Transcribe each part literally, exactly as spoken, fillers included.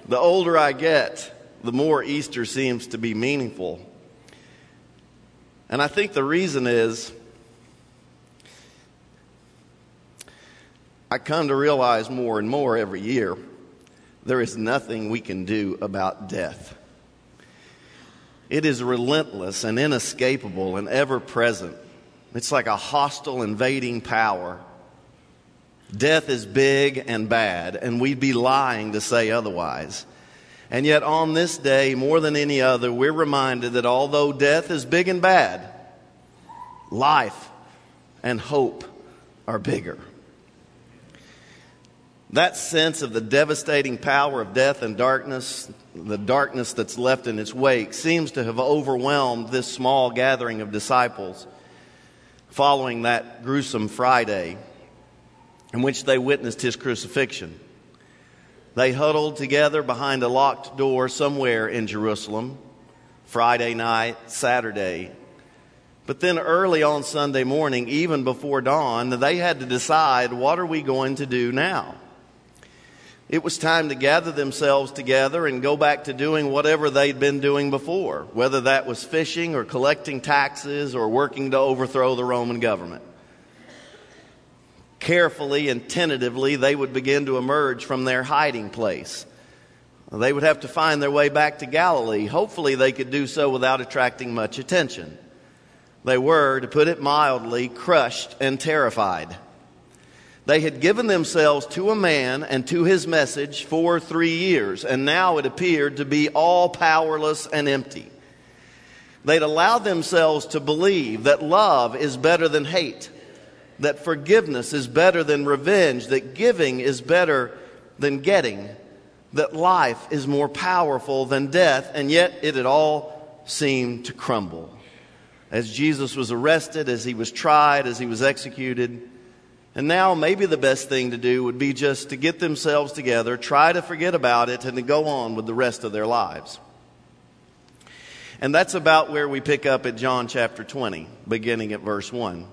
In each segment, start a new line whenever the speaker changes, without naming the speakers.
The older I get, the more Easter seems to be meaningful. And I think the reason is I come to realize more and more every year there is nothing we can do about death. It is relentless and inescapable and ever present. It's like a hostile invading power. Death is big and bad, and we'd be lying to say otherwise. And yet on this day, more than any other, we're reminded that although death is big and bad, life and hope are bigger. That sense of the devastating power of death and darkness, the darkness that's left in its wake, seems to have overwhelmed this small gathering of disciples following that gruesome Friday in which they witnessed his crucifixion. They huddled together behind a locked door somewhere in Jerusalem, Friday night, Saturday. But then early on Sunday morning, even before dawn, they had to decide, what are we going to do now? It was time to gather themselves together and go back to doing whatever they'd been doing before, whether that was fishing or collecting taxes or working to overthrow the Roman government. Carefully and tentatively, they would begin to emerge from their hiding place. They would have to find their way back to Galilee. Hopefully, they could do so without attracting much attention. They were, to put it mildly, crushed and terrified. They had given themselves to a man and to his message for three years, and now it appeared to be all powerless and empty. They'd allowed themselves to believe that love is better than hate, that forgiveness is better than revenge, that giving is better than getting, that life is more powerful than death, and yet it had all seemed to crumble. As Jesus was arrested, as he was tried, as he was executed, and now maybe the best thing to do would be just to get themselves together, try to forget about it, and to go on with the rest of their lives. And that's about where we pick up at John chapter twenty, beginning at verse one.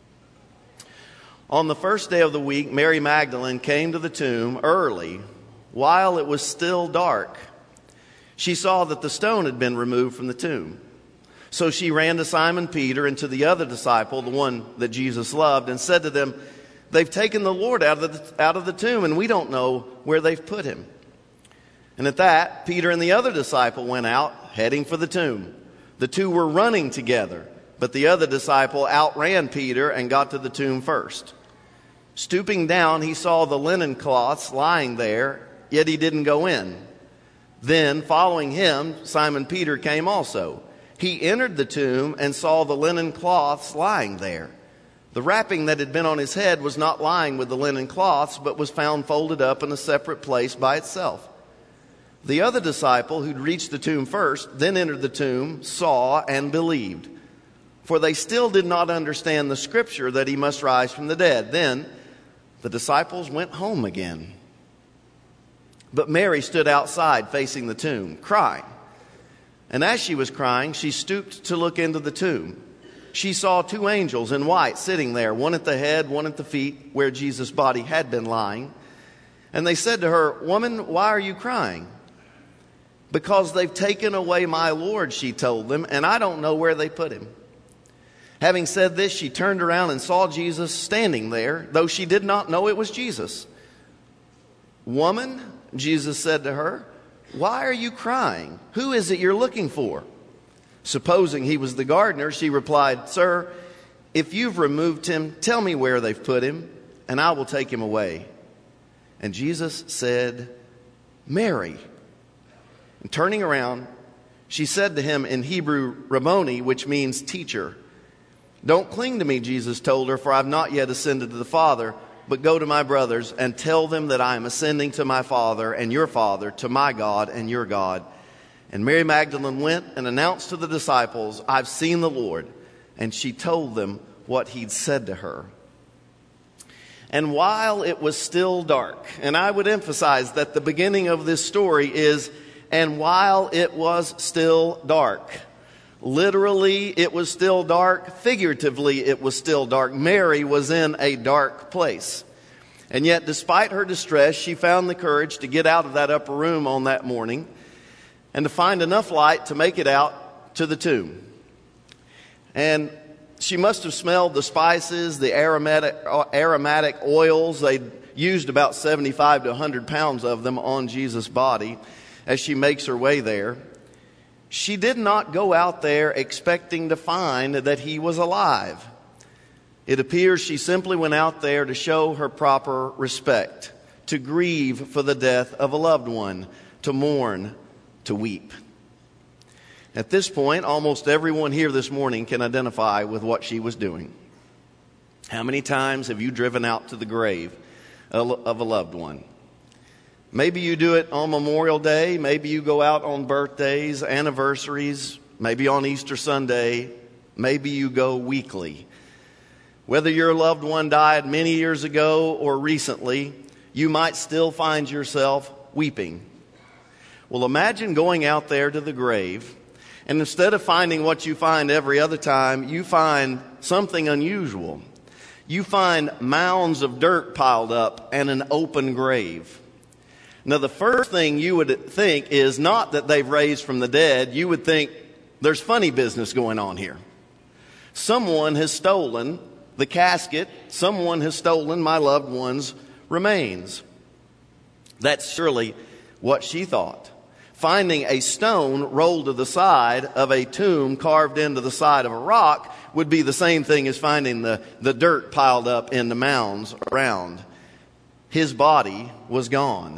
On the first day of the week, Mary Magdalene came to the tomb early, while it was still dark. She saw that the stone had been removed from the tomb. So she ran to Simon Peter and to the other disciple, the one that Jesus loved, and said to them, "They've taken the Lord out of the, out of the tomb, and we don't know where they've put him." And at that, Peter and the other disciple went out, heading for the tomb. The two were running together, but the other disciple outran Peter and got to the tomb first. Stooping down, he saw the linen cloths lying there, yet he didn't go in. Then, following him, Simon Peter came also. He entered the tomb and saw the linen cloths lying there. The wrapping that had been on his head was not lying with the linen cloths, but was found folded up in a separate place by itself. The other disciple, who'd reached the tomb first, then entered the tomb, saw, and believed. For they still did not understand the scripture that he must rise from the dead. Then the disciples went home again. But Mary stood outside facing the tomb, crying. And as she was crying, she stooped to look into the tomb. She saw two angels in white sitting there, one at the head, one at the feet, where Jesus' body had been lying. And they said to her, "Woman, why are you crying?" "Because they've taken away my Lord," she told them, "and I don't know where they put him." Having said this, she turned around and saw Jesus standing there, though she did not know it was Jesus. "Woman," Jesus said to her, "why are you crying? Who is it you're looking for?" Supposing he was the gardener, she replied, "Sir, if you've removed him, tell me where they've put him, and I will take him away." And Jesus said, "Mary." And turning around, she said to him in Hebrew, Rabboni, which means teacher. "Don't cling to me," Jesus told her, "for I've not yet ascended to the Father, but go to my brothers and tell them that I am ascending to my Father and your Father, to my God and your God." And Mary Magdalene went and announced to the disciples, "I've seen the Lord." And she told them what he'd said to her. And while it was still dark, and I would emphasize that the beginning of this story is, and while it was still dark. Literally, it was still dark. Figuratively, it was still dark. Mary was in a dark place. And yet, despite her distress, she found the courage to get out of that upper room on that morning and to find enough light to make it out to the tomb. And she must have smelled the spices, the aromatic, aromatic oils. They used about seventy-five to one hundred pounds of them on Jesus' body as she makes her way there. She did not go out there expecting to find that he was alive. It appears she simply went out there to show her proper respect, to grieve for the death of a loved one, to mourn, to weep. At this point, almost everyone here this morning can identify with what she was doing. How many times have you driven out to the grave of a loved one? Maybe you do it on Memorial Day. Maybe you go out on birthdays, anniversaries, maybe on Easter Sunday. Maybe you go weekly. Whether your loved one died many years ago or recently, you might still find yourself weeping. Well, imagine going out there to the grave, and instead of finding what you find every other time, you find something unusual. You find mounds of dirt piled up and an open grave. Now, the first thing you would think is not that they've raised from the dead. You would think there's funny business going on here. Someone has stolen the casket. Someone has stolen my loved one's remains. That's surely what she thought. Finding a stone rolled to the side of a tomb carved into the side of a rock would be the same thing as finding the, the dirt piled up in the mounds around. His body was gone.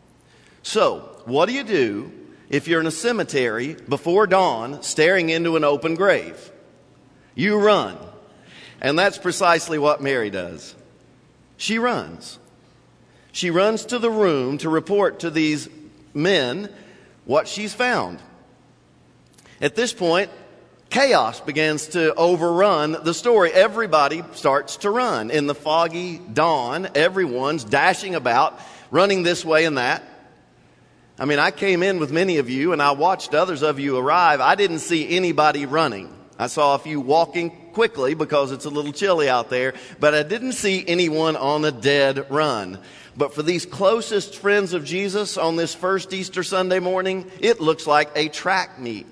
So, what do you do if you're in a cemetery before dawn staring into an open grave? You run. And that's precisely what Mary does. She runs. She runs to the room to report to these men what she's found. At this point, chaos begins to overrun the story. Everybody starts to run. In the foggy dawn, everyone's dashing about, running this way and that. I mean, I came in with many of you and I watched others of you arrive. I didn't see anybody running. I saw a few walking quickly because it's a little chilly out there, but I didn't see anyone on a dead run. But for these closest friends of Jesus on this first Easter Sunday morning, it looks like a track meet.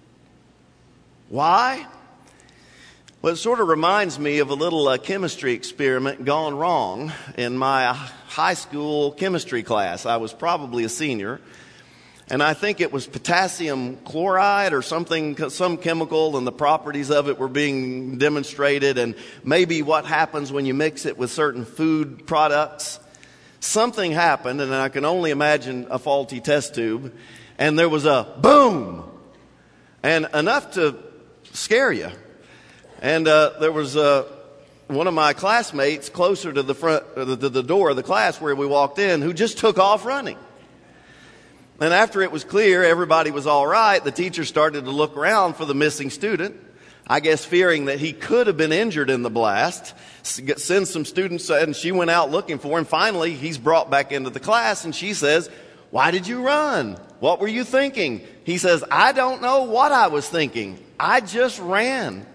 Why? Well, it sort of reminds me of a little uh, chemistry experiment gone wrong in my high school chemistry class. I was probably a senior. And I think it was potassium chloride or something, some chemical, and the properties of it were being demonstrated, and maybe what happens when you mix it with certain food products. Something happened, and I can only imagine a faulty test tube, and there was a boom, and enough to scare you. And uh, there was uh, one of my classmates closer to the front, uh, the, the door of the class where we walked in, who just took off running. And after it was clear everybody was all right, the teacher started to look around for the missing student, I guess fearing that he could have been injured in the blast, send some students, and she went out looking for him. Finally, he's brought back into the class, and she says, "Why did you run? What were you thinking?" He says, "I don't know what I was thinking. I just ran."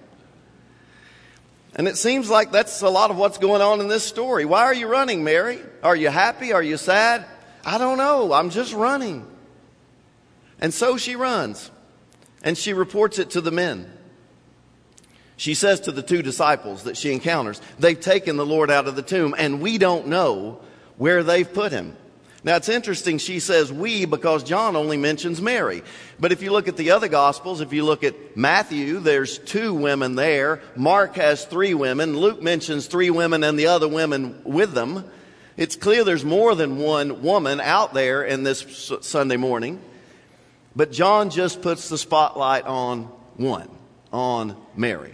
And it seems like that's a lot of what's going on in this story. Why are you running, Mary? Are you happy? Are you sad? I don't know. I'm just running. And so she runs, and she reports it to the men. She says to the two disciples that she encounters, they've taken the Lord out of the tomb, and we don't know where they've put him. Now, it's interesting she says we because John only mentions Mary. But if you look at the other Gospels, if you look at Matthew, there's two women there. Mark has three women. Luke mentions three women and the other women with them. It's clear there's more than one woman out there in this Sunday morning. But John just puts the spotlight on one, on Mary.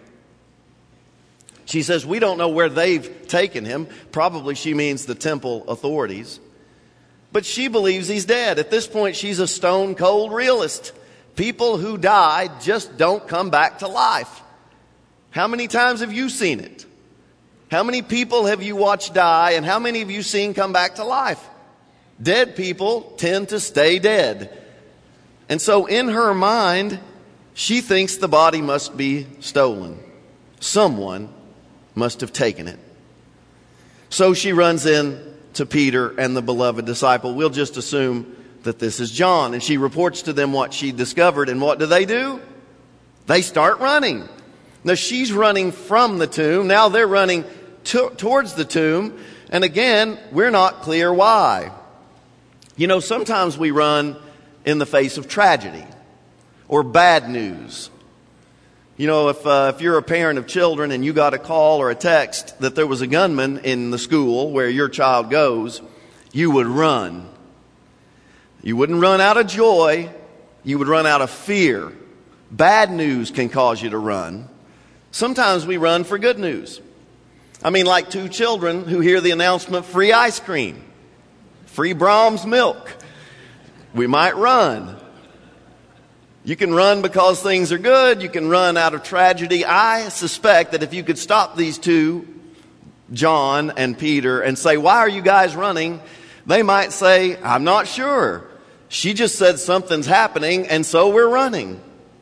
She says, we don't know where they've taken him. Probably she means the temple authorities. But she believes he's dead. At this point, she's a stone cold realist. People who die just don't come back to life. How many times have you seen it? How many people have you watched die, and how many have you seen come back to life? Dead people tend to stay dead. And so in her mind, she thinks the body must be stolen. Someone must have taken it. So she runs in to Peter and the beloved disciple. We'll just assume that this is John. And she reports to them what she discovered. And what do they do? They start running. Now she's running from the tomb. Now they're running to, towards the tomb. And again, we're not clear why. You know, sometimes we run in the face of tragedy or bad news. You know, if uh, if you're a parent of children and you got a call or a text that there was a gunman in the school where your child goes, you would run. You wouldn't run out of joy. You would run out of fear. Bad news can cause you to run. Sometimes we run for good news. I mean, like two children who hear the announcement, free ice cream, free Brahms milk. We might run. You can run because things are good. You can run out of tragedy. I suspect that if you could stop these two, John and Peter, and say, why are you guys running? They might say, I'm not sure. She just said something's happening, and so we're running.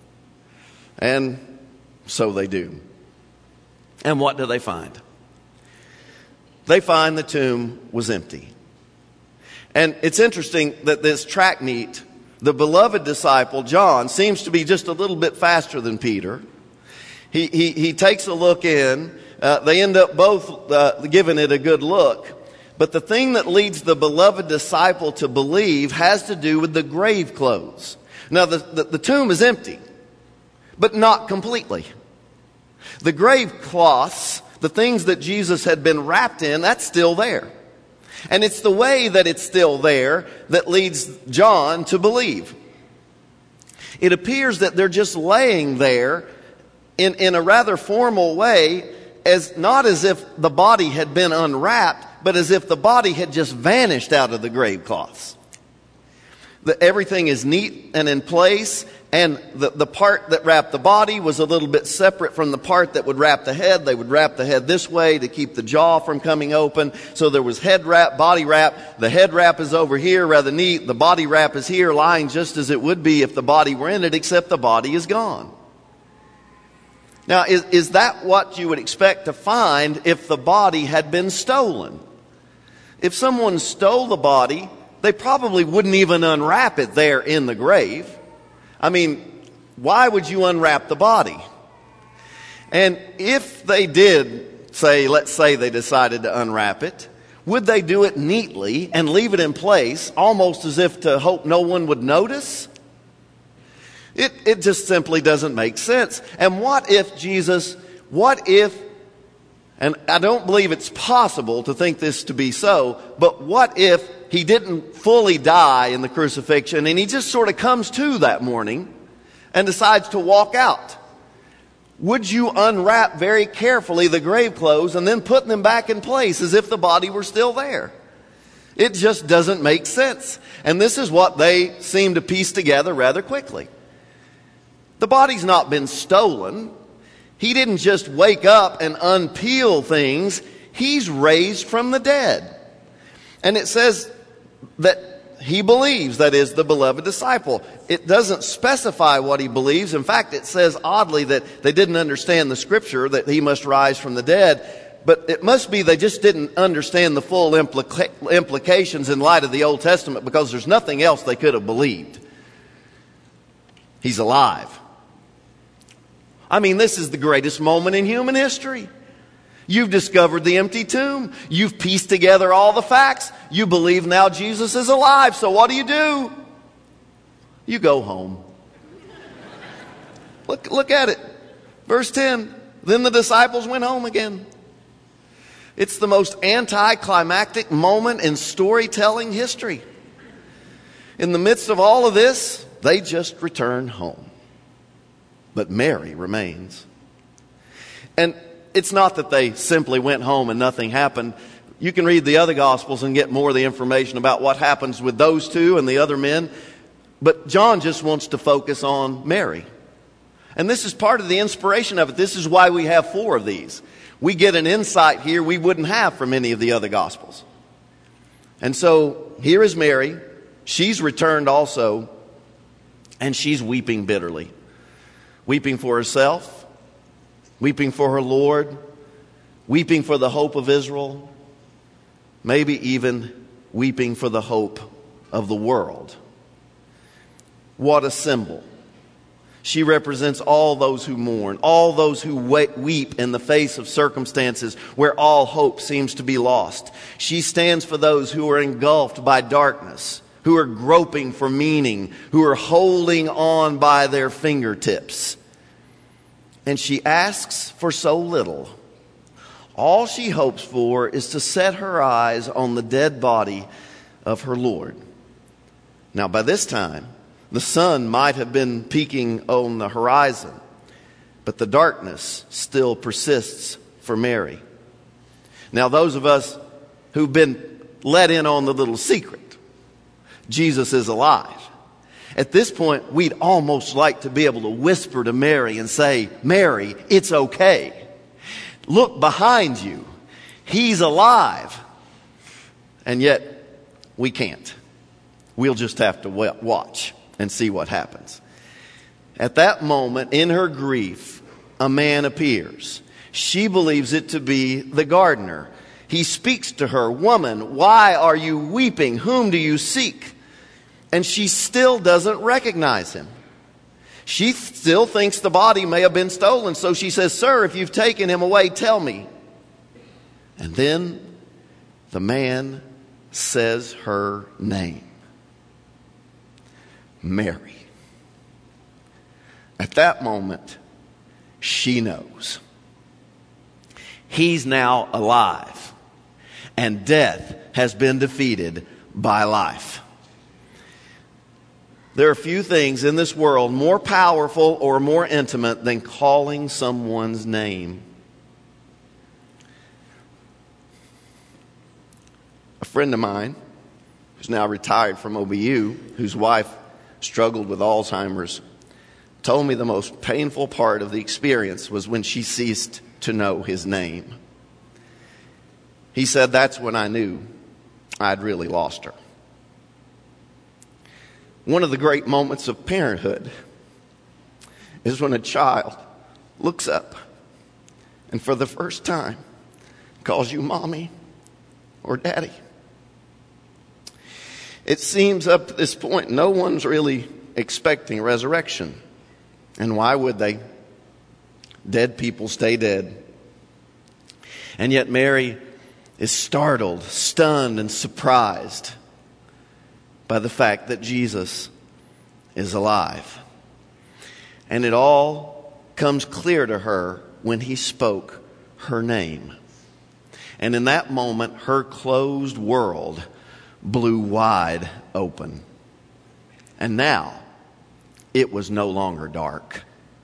And so they do. And what do they find? They find the tomb was empty. And it's interesting that this track meet, the beloved disciple, John, seems to be just a little bit faster than Peter. He, he, he takes a look in. Uh, they end up both uh, giving it a good look. But the thing that leads the beloved disciple to believe has to do with the grave clothes. Now, the, the, the tomb is empty, but not completely. The grave cloths, the things that Jesus had been wrapped in, that's still there. And it's the way that it's still there that leads John to believe. It appears that they're just laying there in, in a rather formal way, as not as if the body had been unwrapped, but as if the body had just vanished out of the grave cloths. The, everything is neat and in place, and the, the part that wrapped the body was a little bit separate from the part that would wrap the head. They would wrap the head this way to keep the jaw from coming open. So there was head wrap, body wrap. The head wrap is over here, rather neat. The body wrap is here, lying just as it would be if the body were in it, except the body is gone. Now, is, is that what you would expect to find if the body had been stolen? If someone stole the body, they probably wouldn't even unwrap it there in the grave. I mean, why would you unwrap the body? And if they did, say, let's say they decided to unwrap it, would they do it neatly and leave it in place, almost as if to hope no one would notice? It, it just simply doesn't make sense. And what if Jesus, what if, and I don't believe it's possible to think this to be so, but what if he didn't fully die in the crucifixion and he just sort of comes to that morning and decides to walk out? Would you unwrap very carefully the grave clothes and then put them back in place as if the body were still there? It just doesn't make sense. And this is what they seem to piece together rather quickly. The body's not been stolen. He didn't just wake up and unpeel things. He's raised from the dead. And it says that he believes, that is, the beloved disciple. It doesn't specify what he believes. In fact, it says oddly that they didn't understand the scripture that he must rise from the dead. But it must be they just didn't understand the full implica- implications in light of the Old Testament, because there's nothing else they could have believed. He's alive. I mean, this is the greatest moment in human history. You've discovered the empty tomb. You've pieced together all the facts. You believe now Jesus is alive. So what do you do? You go home. Look, look at it. Verse ten. Then the disciples went home again. It's the most anticlimactic moment in storytelling history. In the midst of all of this, they just return home. But Mary remains. And it's not that they simply went home and nothing happened. You can read the other Gospels and get more of the information about what happens with those two and the other men. But John just wants to focus on Mary. And this is part of the inspiration of it. This is why we have four of these. We get an insight here we wouldn't have from any of the other Gospels. And so here is Mary. She's returned also. And she's weeping bitterly. Weeping for herself, weeping for her Lord, weeping for the hope of Israel, maybe even weeping for the hope of the world. What a symbol. She represents all those who mourn, all those who weep in the face of circumstances where all hope seems to be lost. She stands for those who are engulfed by darkness, who are groping for meaning, who are holding on by their fingertips. And she asks for so little. All she hopes for is to set her eyes on the dead body of her Lord. Now, by this time, the sun might have been peeking on the horizon, but the darkness still persists for Mary. Now, those of us who've been let in on the little secret, Jesus is alive. At this point, we'd almost like to be able to whisper to Mary and say, Mary, it's okay. Look behind you. He's alive. And yet, we can't. We'll just have to watch and see what happens. At that moment, in her grief, a man appears. She believes it to be the gardener. He speaks to her, "Woman, why are you weeping? Whom do you seek?" And she still doesn't recognize him. She still thinks the body may have been stolen. So she says, "Sir, if you've taken him away, tell me." And then the man says her name. Mary. At that moment, she knows. He's now alive, and death has been defeated by life. There are few things in this world more powerful or more intimate than calling someone's name. A friend of mine, who's now retired from O B U, whose wife struggled with Alzheimer's, told me the most painful part of the experience was when she ceased to know his name. He said, "That's when I knew I'd really lost her." One of the great moments of parenthood is when a child looks up and for the first time calls you mommy or daddy. It seems up to this point no one's really expecting resurrection. And why would they? Dead people stay dead. And yet Mary is startled, stunned, and surprised by the fact that Jesus is alive. And it all comes clear to her when he spoke her name. And in that moment, her closed world blew wide open. And now, it was no longer dark.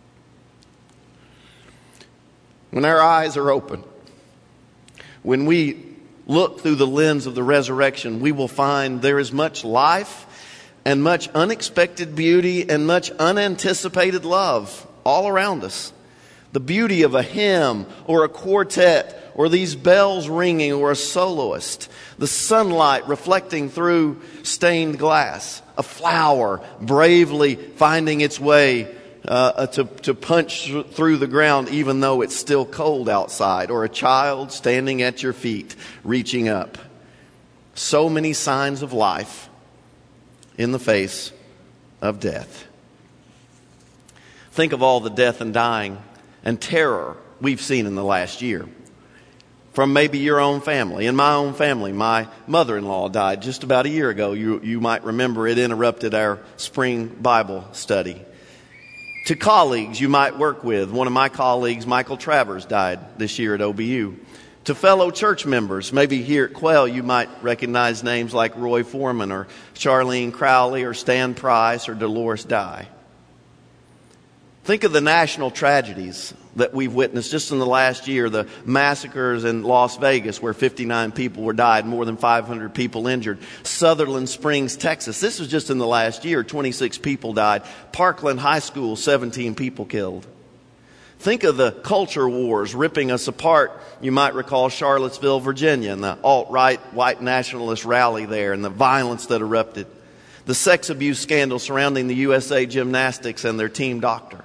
When our eyes are open, when we look through the lens of the resurrection, we will find there is much life and much unexpected beauty and much unanticipated love all around us. The beauty of a hymn or a quartet or these bells ringing or a soloist. The sunlight reflecting through stained glass. A flower bravely finding its way uh, to, to punch through the ground even though it's still cold outside. Or a child standing at your feet reaching up. So many signs of life in the face of death. Think of all the death and dying and terror we've seen in the last year. From maybe your own family. In my own family, my mother-in-law died just about a year ago. You, you might remember it interrupted our spring Bible study. To colleagues you might work with. One of my colleagues, Michael Travers, died this year at O B U. To fellow church members, maybe here at Quail, you might recognize names like Roy Foreman or Charlene Crowley or Stan Price or Dolores Dye. Think of the national tragedies that we've witnessed just in the last year. The massacres in Las Vegas where fifty-nine people were died, more than five hundred people injured. Sutherland Springs, Texas. This was just in the last year. twenty-six people died. Parkland High School, seventeen people killed. Think of the culture wars ripping us apart. You might recall Charlottesville, Virginia, and the alt-right white nationalist rally there and the violence that erupted. The sex abuse scandal surrounding the U S A Gymnastics and their team doctor.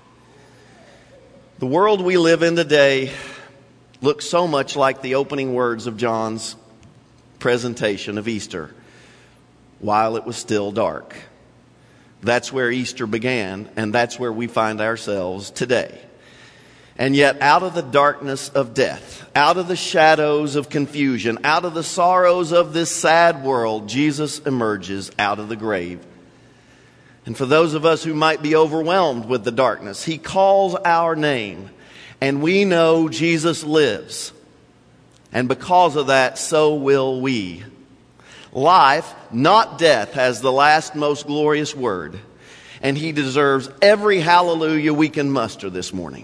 The world we live in today looks so much like the opening words of John's presentation of Easter, while it was still dark. That's where Easter began, and that's where we find ourselves today. And yet, out of the darkness of death, out of the shadows of confusion, out of the sorrows of this sad world, Jesus emerges out of the grave. And for those of us who might be overwhelmed with the darkness, He calls our name, and we know Jesus lives. And because of that, so will we. Life, not death, has the last most glorious word. And He deserves every hallelujah we can muster this morning.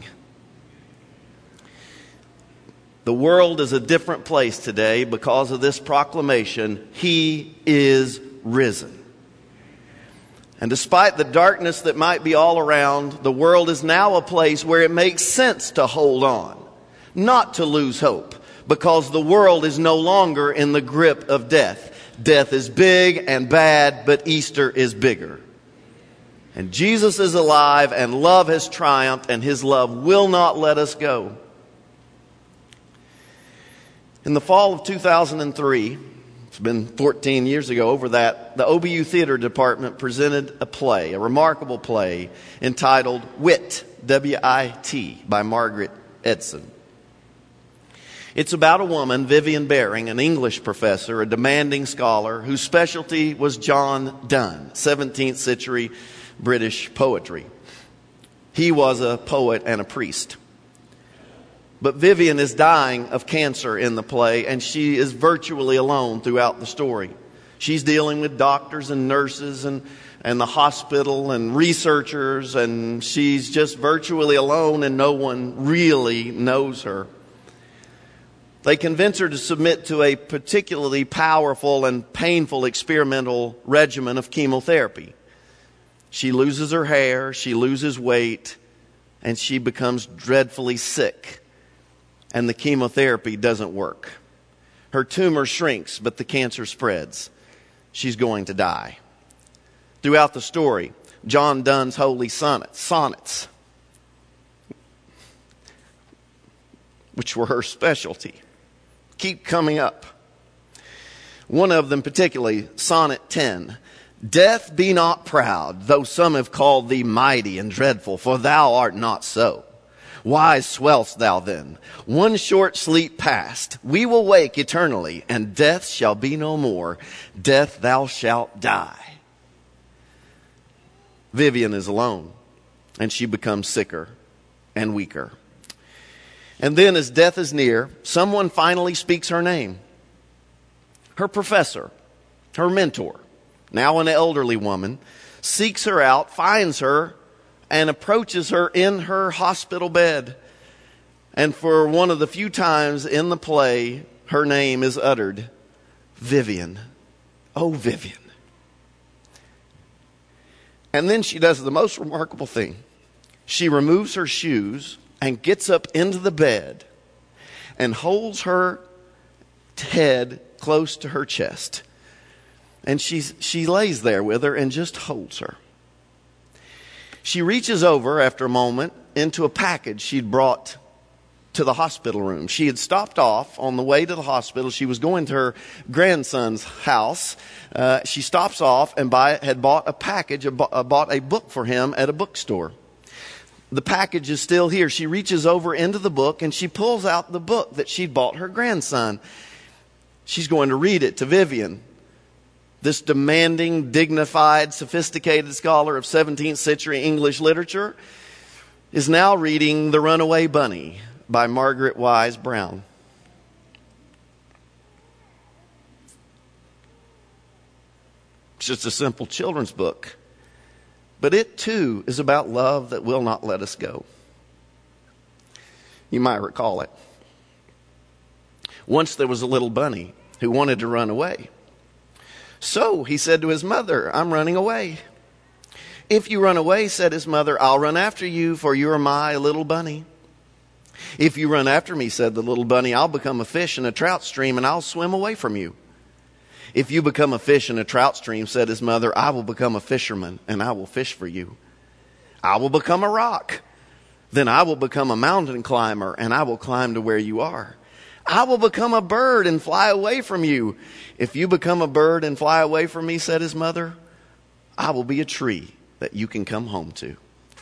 The world is a different place today because of this proclamation. He is risen. And despite the darkness that might be all around, the world is now a place where it makes sense to hold on, not to lose hope, because the world is no longer in the grip of death. Death is big and bad, but Easter is bigger. And Jesus is alive, and love has triumphed, and His love will not let us go. In the fall of two thousand three, it's been fourteen years ago over that, the O B U Theater Department presented a play, a remarkable play entitled Wit, W I T, by Margaret Edson. It's about a woman, Vivian Baring, an English professor, a demanding scholar, whose specialty was John Donne, seventeenth century British poetry. He was a poet and a priest. But Vivian is dying of cancer in the play, and she is virtually alone throughout the story. She's dealing with doctors and nurses and, and the hospital and researchers, and she's just virtually alone, and no one really knows her. They convince her to submit to a particularly powerful and painful experimental regimen of chemotherapy. She loses her hair, she loses weight, and she becomes dreadfully sick. And the chemotherapy doesn't work. Her tumor shrinks, but the cancer spreads. She's going to die. Throughout the story, John Donne's holy sonnets, sonnets, which were her specialty, keep coming up. One of them particularly, Sonnet ten. Death, be not proud, though some have called thee mighty and dreadful, for thou art not so. Why swell'st thou then? One short sleep past, we will wake eternally, and death shall be no more. Death, thou shalt die. Vivian is alone, and she becomes sicker and weaker. And then as death is near, someone finally speaks her name. Her professor, her mentor, now an elderly woman, seeks her out, finds her, and approaches her in her hospital bed. And for one of the few times in the play, her name is uttered, Vivian. Oh, Vivian. And then she does the most remarkable thing. She removes her shoes and gets up into the bed and holds her head close to her chest. And she's, she lays there with her and just holds her. She reaches over after a moment into a package she'd brought to the hospital room. She had stopped off on the way to the hospital. She was going to her grandson's house. Uh, she stops off and buy, had bought a package, uh, bought a book for him at a bookstore. The package is still here. She reaches over into the book and she pulls out the book that she'd bought her grandson. She's going to read it to Vivian. This demanding, dignified, sophisticated scholar of seventeenth century English literature is now reading The Runaway Bunny by Margaret Wise Brown. It's just a simple children's book. But it too is about love that will not let us go. You might recall it. Once there was a little bunny who wanted to run away. So he said to his mother, I'm running away. If you run away, said his mother, I'll run after you, for you are my little bunny. If you run after me, said the little bunny, I'll become a fish in a trout stream and I'll swim away from you. If you become a fish in a trout stream, said his mother, I will become a fisherman and I will fish for you. I will become a rock. Then I will become a mountain climber and I will climb to where you are. I will become a bird and fly away from you. If you become a bird and fly away from me, said his mother, I will be a tree that you can come home to.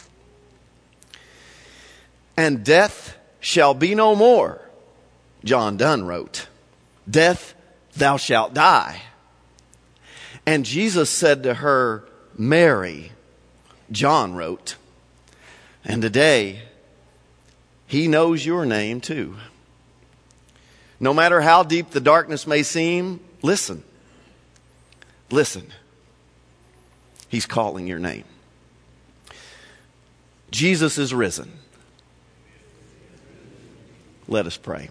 And death shall be no more, John Donne wrote. Death, thou shalt die. And Jesus said to her, Mary, John wrote. And today, he knows your name too. No matter how deep the darkness may seem, listen. Listen. He's calling your name. Jesus is risen. Let us pray.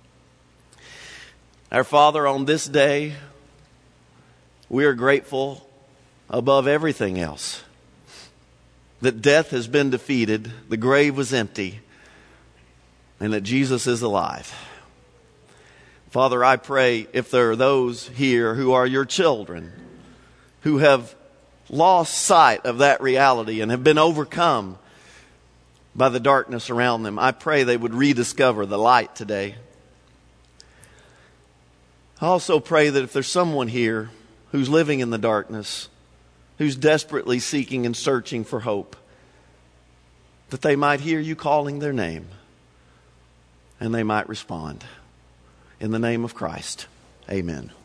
Our Father, on this day, we are grateful above everything else that death has been defeated, the grave was empty, and that Jesus is alive. Father, I pray if there are those here who are your children who have lost sight of that reality and have been overcome by the darkness around them, I pray they would rediscover the light today. I also pray that if there's someone here who's living in the darkness, who's desperately seeking and searching for hope, that they might hear you calling their name and they might respond. In the name of Christ, amen.